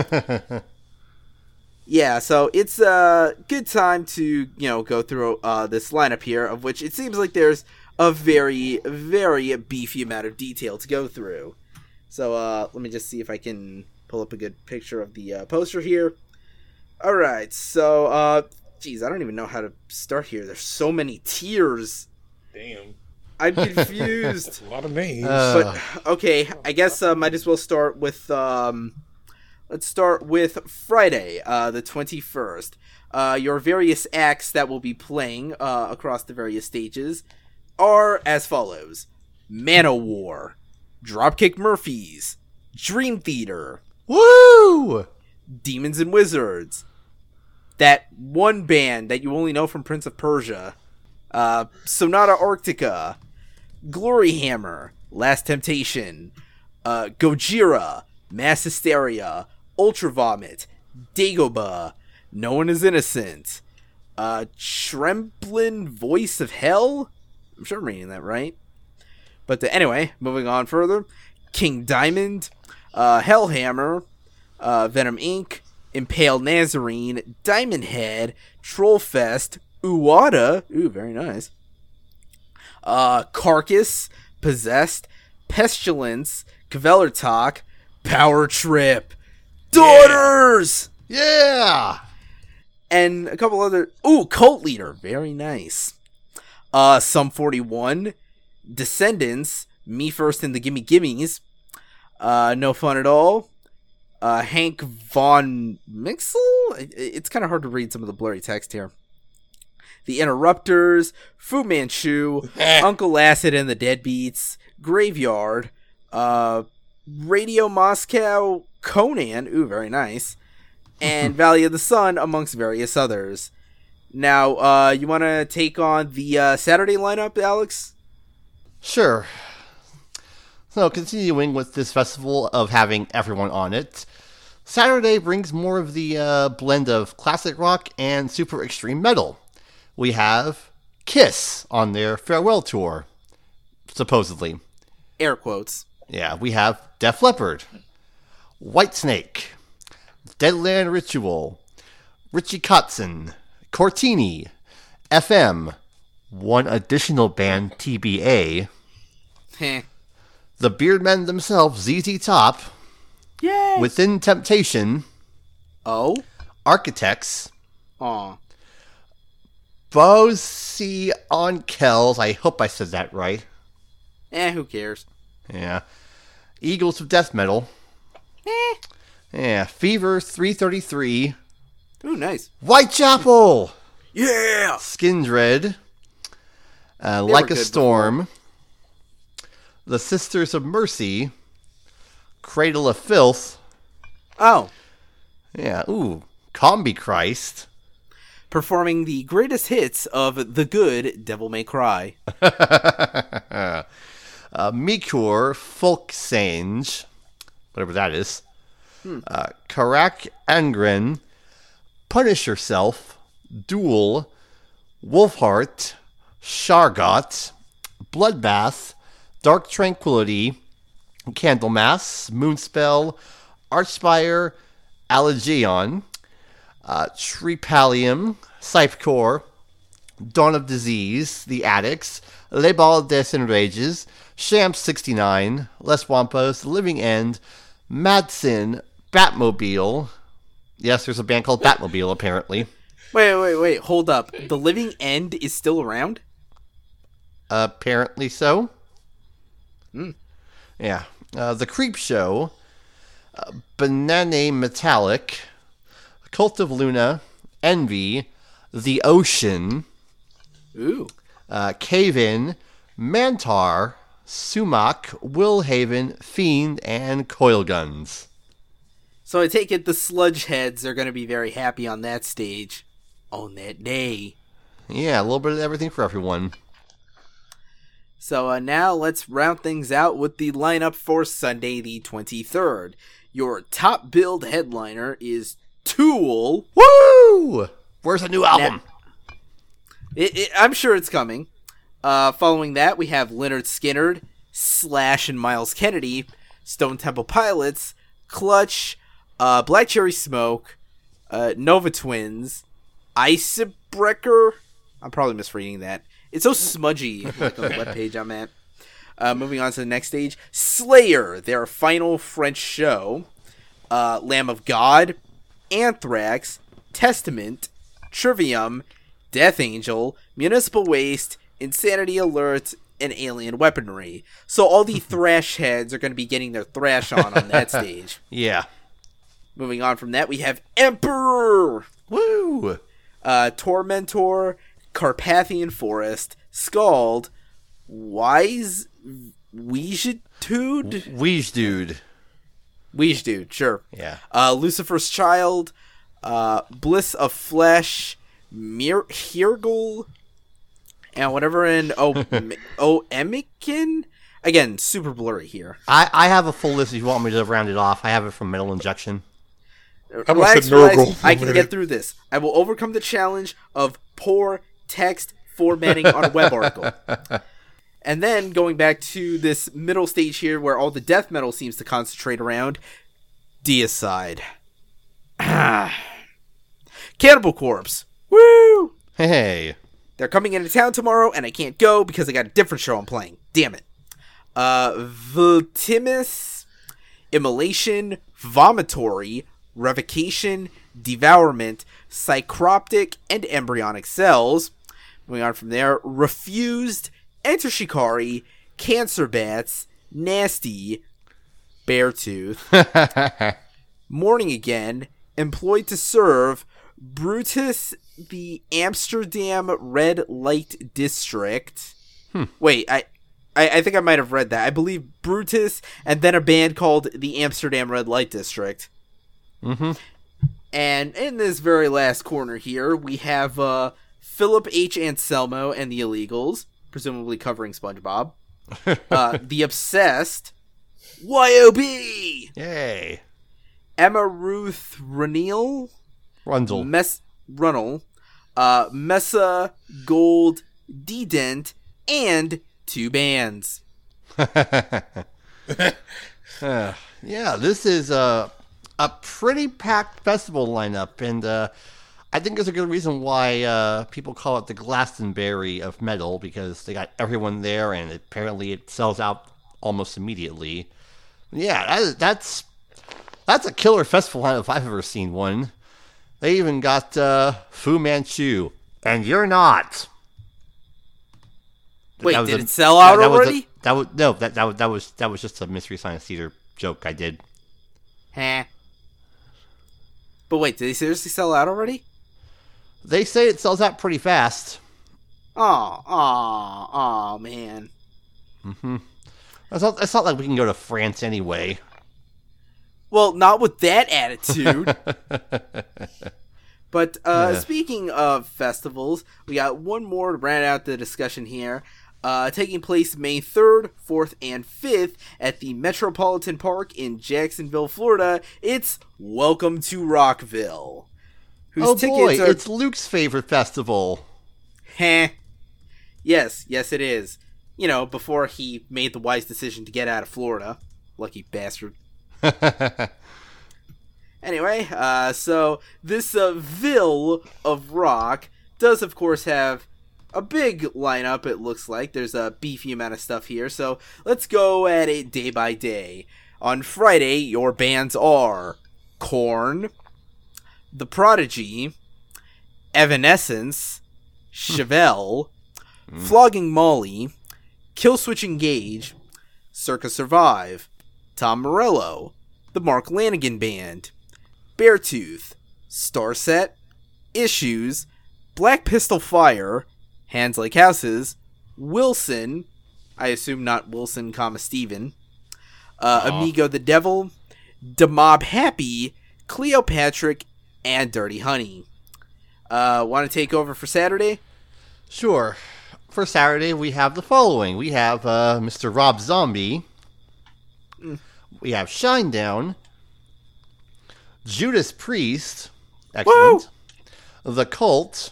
A: Yeah, so it's a good time to, you know, go through uh, this lineup here, of which it seems like there's a very, very beefy amount of detail to go through. So, uh, let me just see if I can pull up a good picture of the uh, poster here. Alright, so, uh, geez, I don't even know how to start here. There's so many tiers.
C: Damn.
A: I'm confused.
C: A lot of names.
B: Uh,
A: But okay, I guess uh, might as well start with um, let's start with Friday, uh, the twenty-first. Uh, your various acts that will be playing uh, across the various stages are as follows: Manowar, Dropkick Murphys, Dream Theater,
B: Woo!
A: Demons and Wizards, that one band that you only know from Prince of Persia, uh, Sonata Arctica, Glory Hammer, Last Temptation, uh, Gojira, Mass Hysteria, Ultra Vomit, Dagobah, No One Is Innocent, uh, Tremblin' Voice of Hell? I'm sure I'm reading that right. But uh, anyway, moving on further. King Diamond, uh, Hellhammer, uh, Venom Incorporated, Impale Nazarene, Diamond Head, Trollfest, Uwada, ooh, very nice, uh, Carcass, Possessed, Pestilence, Kvelertak, Power Trip, Daughters!
B: Yeah!
A: And a couple other, ooh, Cult Leader, very nice. Uh, Sum forty-one, Descendants, Me First and the Gimme Gimmies, uh, No Fun at All, uh, Hank Von Mixel? It's kind of hard to read some of the blurry text here. The Interrupters, Fu Manchu, Uncle Acid and the Deadbeats, Graveyard, uh, Radio Moscow, Conan, ooh, very nice, and Valley of the Sun, amongst various others. Now, uh, you want to take on the uh, Saturday lineup, Alex?
B: Sure. So, continuing with this festival of having everyone on it, Saturday brings more of the uh, blend of classic rock and super extreme metal. We have Kiss on their farewell tour, supposedly.
A: Air quotes.
B: Yeah, we have Def Leppard, Whitesnake, Deadland Ritual, Richie Kotzen, Cortini, F M, one additional band, T B A,
A: Heh.
B: the Beardmen themselves, Z Z Top,
A: Yay!
B: Within Temptation,
A: Oh?
B: Architects,
A: Aw.
B: Bosie on Kells, I hope I said that right.
A: Eh, who cares?
B: Yeah. Eagles of Death Metal.
A: Eh.
B: Yeah. Fever three thirty-three.
A: Ooh, nice.
B: Whitechapel!
A: Yeah!
B: Skindred. Uh,
A: They
B: like
A: were
B: a
A: good
B: Storm. The Sisters of Mercy. Cradle of Filth.
A: Oh.
B: Yeah. Ooh. Combi Christ.
A: Performing the greatest hits of the good Devil May Cry.
B: uh, Mikur Folksange. Whatever that is.
A: Hmm.
B: Uh, Karak Angren. Punish Yourself. Duel. Wolfheart. Shargot. Bloodbath. Dark Tranquility. Candlemass. Moonspell. Archspire. Allegion. Uh, Tripalium. Sipcore. Dawn of Disease. The Addicts. Les Balles des Enrages. Sham sixty-nine. Les Wampos. The Living End. Madsen. Batmobile. Yes, there's a band called Batmobile, apparently.
A: Wait, wait, wait. Hold up. The Living End is still around?
B: Apparently so.
A: Hmm.
B: Yeah. Uh, the Creep Show. Uh, Banane Metallic. Cult of Luna. Envy. The Ocean.
A: Ooh.
B: Uh, Cave-In. Mantar. Sumac. Willhaven. Fiend. And Coil Guns.
A: So I take it the sludge heads are going to be very happy on that stage. On that day.
B: Yeah, a little bit of everything for everyone.
A: So uh, now let's round things out with the lineup for Sunday the twenty-third. Your top billed headliner is Tool.
B: Woo! Where's the new album?
A: Now, it, it, I'm sure it's coming. Uh, following that, we have Leonard Skinner, Slash and Miles Kennedy, Stone Temple Pilots, Clutch, uh, Black Cherry Smoke, uh, Nova Twins, Icebreaker. I'm probably misreading that. It's so smudgy like on the webpage I'm at. Uh, moving on to the next stage. Slayer, their final French show. Uh, Lamb of God, Anthrax, Testament, Trivium, Death Angel, Municipal Waste, Insanity Alert, and alien weaponry. So all the thrash heads are going to be getting their thrash on on that stage.
B: Yeah.
A: Moving on from that, we have Emperor!
B: Woo!
A: Uh, Tormentor, Carpathian Forest, Scald, Wise... Weegedude?
B: Weege dude.
A: Weegedude, sure.
B: Yeah.
A: Uh, Lucifer's Child, uh, Bliss of Flesh, Mir- Hirgul, and whatever in O- O- Emikin? Again, super blurry here.
B: I, I have a full list if you want me to round it off. I have it from Metal Injection.
A: Relax, relax. I can get through this. I will overcome the challenge of poor text formatting on a web article. And then going back to this middle stage here where all the death metal seems to concentrate around, Deicide. Cannibal Corpse. Woo!
B: Hey.
A: They're coming into town tomorrow, and I can't go because I got a different show I'm playing. Damn it. Uh, Vultimus, Immolation, Vomitory, Revocation, Devourment, Psychroptic, and Embryonic Cells. Moving on from there, Refused, Enter Shikari, Cancer Bats, Nasty, Beartooth, Morning Again, Employed to Serve, Brutus, the Amsterdam Red Light District. Hmm. Wait, I, I I think I might have read that. I believe Brutus and then a band called the Amsterdam Red Light District.
B: Mm-hmm.
A: And in this very last corner here, we have uh, Philip H. Anselmo and the Illegals, presumably covering SpongeBob. uh, the Obsessed, Y O B!
B: Yay.
A: Emma Ruth Runiel,
B: Rundle.
A: Mess Runnel, uh, Mesa Gold D-Dent, and two bands.
B: uh, yeah, this is a, a pretty packed festival lineup, and uh, I think there's a good reason why uh, people call it the Glastonbury of metal, because they got everyone there, and apparently it sells out almost immediately. Yeah, that is, that's that's a killer festival lineup if I've ever seen one. They even got uh, Fu Manchu, and you're not.
A: Wait,
B: that
A: did
B: a,
A: it sell out
B: that, that
A: already?
B: Was a, that was no, that that was that was that was just a Mystery Science Theater joke I did.
A: Huh. But wait, did they seriously sell out already?
B: They say it sells out pretty fast.
A: Oh, oh, oh, man.
B: Mm-hmm. It's not, it's not like we can go to France anyway.
A: Well, not with that attitude. But uh,
B: Yeah.
A: speaking of festivals, we got one more to round out the discussion here. Uh, taking place May third, fourth, and fifth at the Metropolitan Park in Jacksonville, Florida. It's Welcome to Rockville. Whose
B: Oh boy,
A: tickets are...
B: it's Luke's favorite festival.
A: Heh. Yes, yes it is. You know, before he made the wise decision to get out of Florida. Lucky bastard. Anyway, uh, so this uh, Ville of Rock does, of course, have a big lineup, it looks like. There's a beefy amount of stuff here, so let's go at it day by day. On Friday, your bands are Korn, The Prodigy, Evanescence, Chevelle, Flogging Molly, Killswitch Engage, Circa Survive, Tom Morello, The Mark Lanigan Band, Beartooth, Starset, Issues, Black Pistol Fire, Hands Like Houses, Wilson, I assume not Wilson, comma Steven, uh, Amigo the Devil, DeMob Happy, Cleopatra, and Dirty Honey. Uh, want to take over for Saturday?
B: Sure. For Saturday, we have the following. We have uh, Mister Rob Zombie.
A: Mm.
B: We have Shinedown. Judas Priest. Excellent. Woo! The Cult.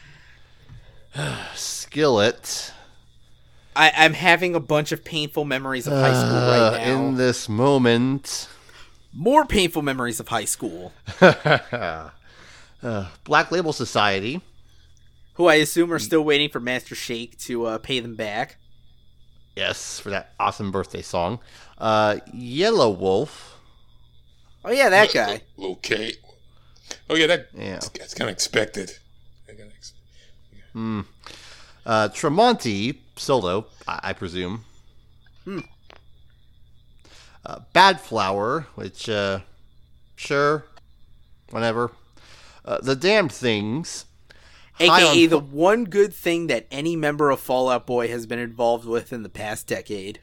B: Skillet.
A: I, I'm having a bunch of painful memories of high school
B: Uh,
A: right now.
B: in this moment.
A: More painful memories of high school.
B: uh, Black Label Society.
A: Who I assume are still waiting for Master Shake to uh, pay them back.
B: Yes, for that awesome birthday song. Uh, Yellow Wolf.
A: Oh yeah, that guy.
C: Okay. Oh yeah, that
B: Yeah.
C: that's kind of expected.
B: Mm. Uh, Tremonti. solo, I, I presume.
A: Hmm.
B: Uh, Bad Flower, which, uh, sure, whatever. Uh, the Damned Things.
A: A
B: High
A: K A
B: on
A: the
B: Fi-
A: one good thing that any member of Fall Out Boy has been involved with in the past decade.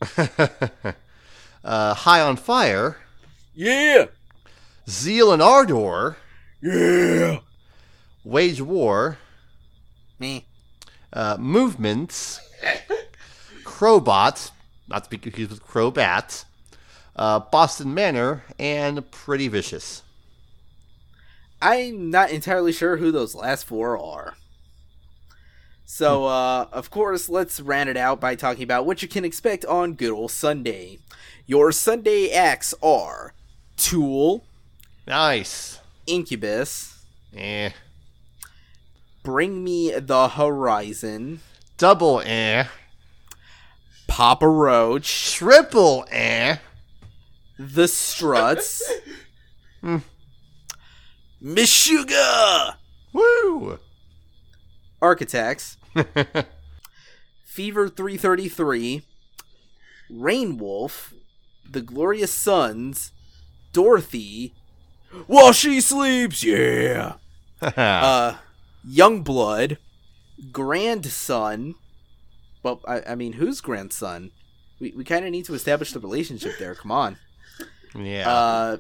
B: uh, High on Fire.
A: Yeah!
B: Zeal and Ardor.
A: Yeah!
B: Wage War.
A: Me.
B: Uh, Movements. Crowbot. Not to be confused with Crowbat. Uh, Boston Manor. And Pretty Vicious.
A: I'm not entirely sure who those last four are. So, uh, of course, let's round it out by talking about what you can expect on good old Sunday. Your Sunday acts are Tool,
B: Nice.
A: Incubus,
B: Eh.
A: Bring Me the Horizon,
B: Double eh.
A: Papa Roach,
B: Triple eh.
A: The Struts, Meshuggah,
B: Woo!
A: Architects, Fever three thirty-three, Rainwolf, The Glorious Sons, Dorothy, While She Sleeps, yeah! uh, Youngblood, Grandson. Well, I, I mean, whose grandson? We we kind of need to establish the relationship there. Come on.
B: yeah.
A: Uh,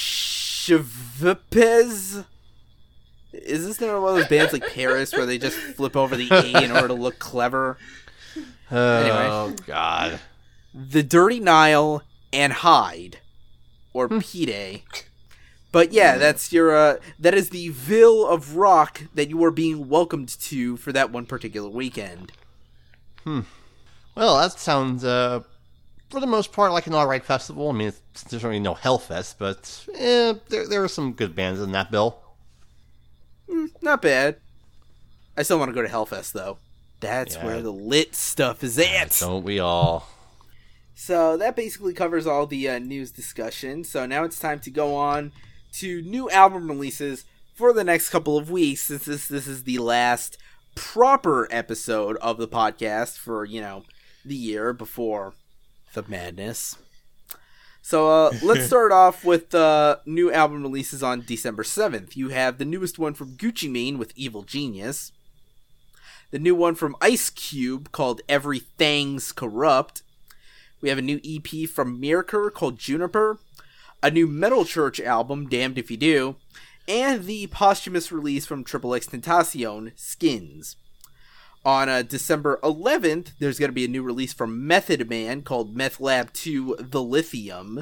A: Shivapez. Is this one of those bands like Paris where they just flip over the A in order to look clever?
B: oh,
A: anyway.
B: God.
A: The Dirty Nile and Hyde, or P-Day. But yeah, that's your uh, that is the Ville of Rock that you are being welcomed to for that one particular weekend.
B: Hmm. Well, that sounds, uh, for the most part, like an alright festival. I mean, it's, there's certainly no Hellfest, but eh, there there are some good bands in that bill.
A: Mm, not bad. I still want to go to Hellfest though. That's
B: Yeah.
A: where the lit stuff is at.
B: Don't we all?
A: So that basically covers all the uh, news discussion. So now it's time to go on to new album releases for the next couple of weeks, since this this is the last proper episode of the podcast for, you know, the year before the madness. So uh, let's start off with uh, new album releases on December seventh. You have the newest one from Gucci Mane with Evil Genius. The new one from Ice Cube called Everything's Corrupt. We have a new E P from Mirror called Juniper. A new Metal Church album, Damned If You Do. And the posthumous release from Triple X Tentacion, Skins. On uh, December eleventh, there's going to be a new release from Method Man called Meth Lab two The Lithium.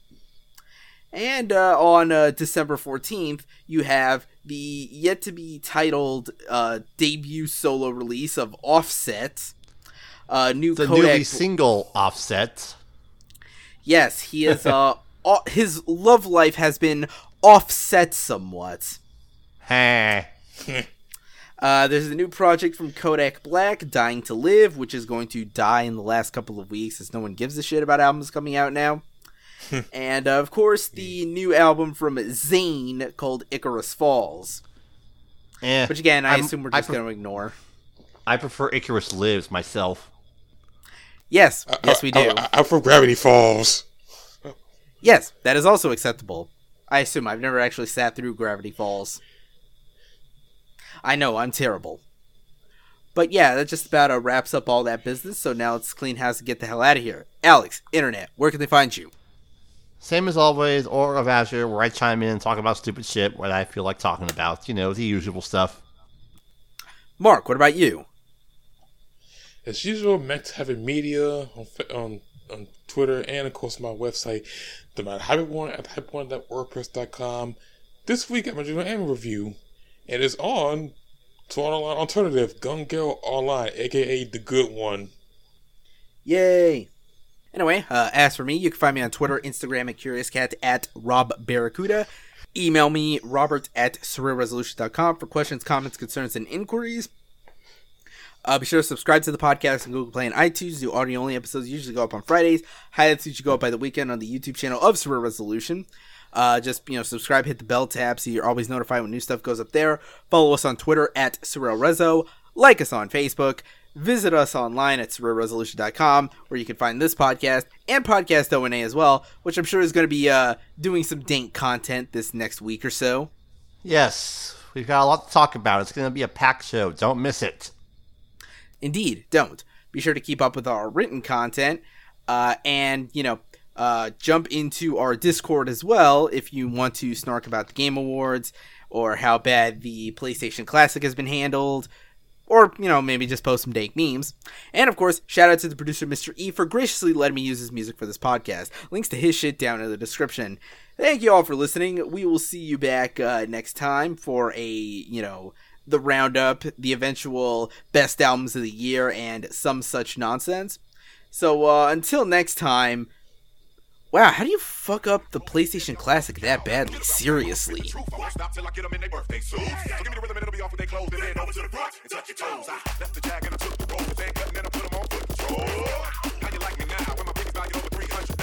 A: And uh, on uh, December fourteenth, you have the yet-to-be-titled uh, debut solo release of Offset. Uh, new
B: The
A: Kodak...
B: newly single Offset.
A: Yes, he is, uh, o- his love life has been offset somewhat.
B: Heh.
A: Uh, there's a new project from Kodak Black, Dying to Live, which is going to die in the last couple of weeks as no one gives a shit about albums coming out now. And, uh, of course, the new album from Zayn called Icarus Falls.
B: Eh.
A: Which, again, I
B: I'm-
A: assume we're
B: I
A: just
B: pref-
A: going to ignore.
B: I prefer Icarus Lives myself.
A: Yes, yes we do.
C: I, I, I'm from Gravity Falls.
A: Yes, that is also acceptable. I assume I've never actually sat through Gravity Falls. I know, I'm terrible. But yeah, that just about uh, wraps up all that business, so now let's clean house and get the hell out of here. Alex, internet, where can they find you?
B: Same as always, Aura of Azure, where I chime in and talk about stupid shit, what I feel like talking about. You know, the usual stuff.
A: Mark, what about you?
C: As usual, Max Having Media on, fa- on on Twitter and, of course, my website, the Hype One at hype one dot wordpress dot com. This week, I'm going to do an anime review, and it's on to an online alternative, Gun Girl Online, aka The Good One.
A: Yay! Anyway, uh, as for me, you can find me on Twitter, Instagram, and CuriousCat at Rob Barracuda. Email me, robert at surreal resolution dot com for questions, comments, concerns, and inquiries. Uh, be sure to subscribe to the podcast on Google Play and iTunes. New audio-only episodes usually go up on Fridays. Highlights usually go up by the weekend on the YouTube channel of Surreal Resolution. Uh, just, you know, subscribe, hit the bell tab so you're always notified when new stuff goes up there. Follow us on Twitter at Surreal Rezo. Like us on Facebook. visit us online at surreal resolution dot com, where you can find this podcast and Podcast O N A as well, which I'm sure is going to be uh, doing some dank content this next week or so.
B: Yes, we've got a lot to talk about. It's going to be a packed show. Don't miss it.
A: Indeed, don't. Be sure to keep up with our written content uh, and, you know, uh, jump into our Discord as well if you want to snark about the Game Awards or how bad the PlayStation Classic has been handled, or, you know, maybe just post some dank memes. And, of course, shout out to the producer, Mister E, for graciously letting me use his music for this podcast. Links to his shit down in the description. Thank you all for listening. We will see you back uh, next time for a, you know, the roundup, the eventual best albums of the year, and some such nonsense. So, uh, until next time, wow, how do you fuck up the PlayStation Classic that badly? Seriously.
D: Stop till I get them in their birthday suits. So give me the rhythm and it'll be off with their clothes. Then head over to the front and touch your toes. I left the jag and I took the roll. They ain't cutting and I put them on foot patrol. How you like me now when my piggy's valued over three hundred